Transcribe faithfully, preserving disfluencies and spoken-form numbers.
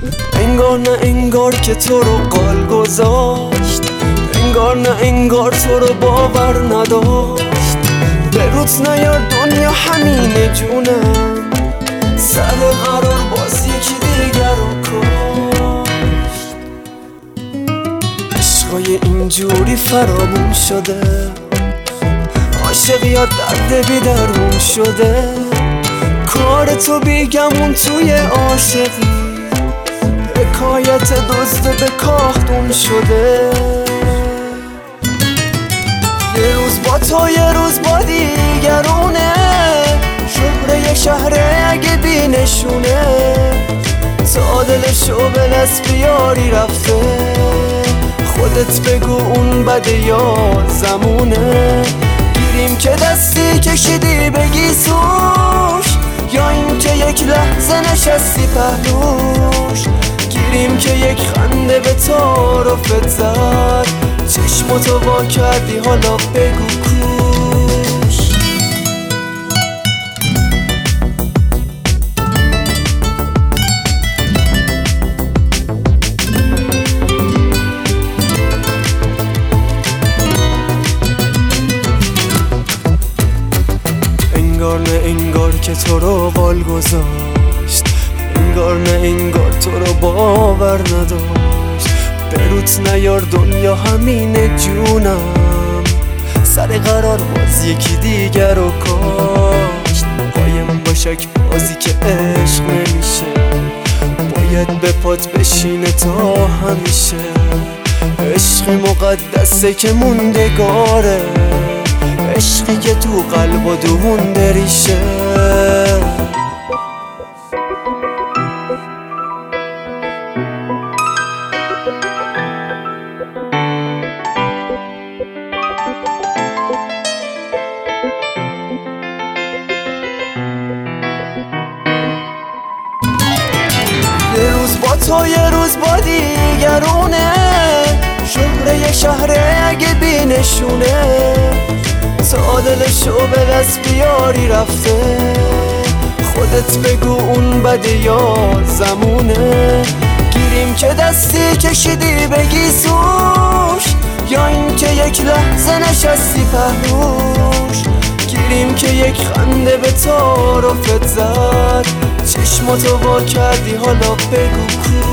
انگار نه انگار که تو رو قال گذاشت، انگار نه انگار تو رو باور نداشت. به روت نیار دنیا همینه جونم، سر قرار باز یکی دیگر رو کشت. عشقای اینجوری فرامون شده، عاشق یا درد بی درمون شده. کار تو بیگمون توی عاشقی، حکایت دزد به کاختون شده. یه روز با تو یه روز با دیگرونه، شهره یه شهره اگه بی نشونه. تا دلشو به دست بیاری رفته، خودت بگو اون بده یا زمونه. گیریم که دستی کشیدی بگی سوش، یا این که یک لحظه نشستی پهلوش. گیریم که یک خنده به تعارفت زد، چشمتو وا کردی حالا بگو کوش. انگار نه انگار که تو رو قال گذاشت، انگار نه انگار تو رو باور نداشت. به روت نیار دنیا همینه جونم، سر قرار باز یکی دیگر رو کاشت. قایم با شک بازی که عشق نمیشه، باید به پات بشینه تا همیشه. عشق مقدسه که موندگاره، عشقی که تو قلب و دهون دریشه. یه روز با تو یه روز با دیگرونه، شهره یه شهره اگه بی نشونه. تا دلشو به دست بیاری رفته، خودت بگو اون بده یا زمونه. گیریم که دستی کشیدی بگی سوش، یا این که یک لحظه نشستی پهلوش. گیریم که یک خنده به تعارفت زد، چشمتو وا کردی حالا بگو کو.